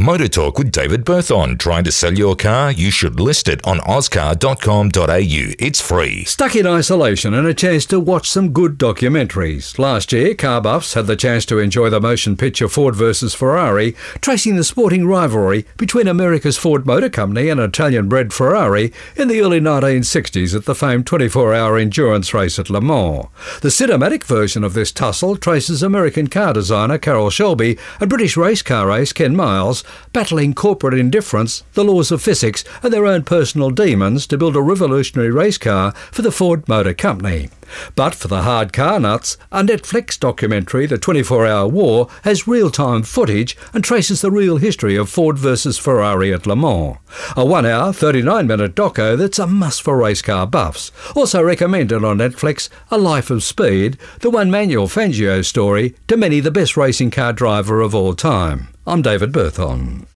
Motor Talk with David Berthon. Trying to sell your car? You should list it on ozcar.com.au. It's free. Stuck in isolation and a chance to watch some good documentaries. Last year, car buffs had the chance to enjoy the motion picture Ford versus Ferrari, tracing the sporting rivalry between America's Ford Motor Company and Italian-bred Ferrari in the early 1960s at the famed 24-hour endurance race at Le Mans. The cinematic version of this tussle traces American car designer Carroll Shelby and British race car ace Ken Miles battling corporate indifference, the laws of physics and their own personal demons to build a revolutionary race car for the Ford Motor Company. But for the hard car nuts, a Netflix documentary, The 24-Hour War, has real-time footage and traces the real history of Ford versus Ferrari at Le Mans. A 1 hour, 39-minute doco that's a must for race car buffs. Also recommended on Netflix, A Life of Speed, the one Manuel Fangio story, to many the best racing car driver of all time. I'm David Berthon.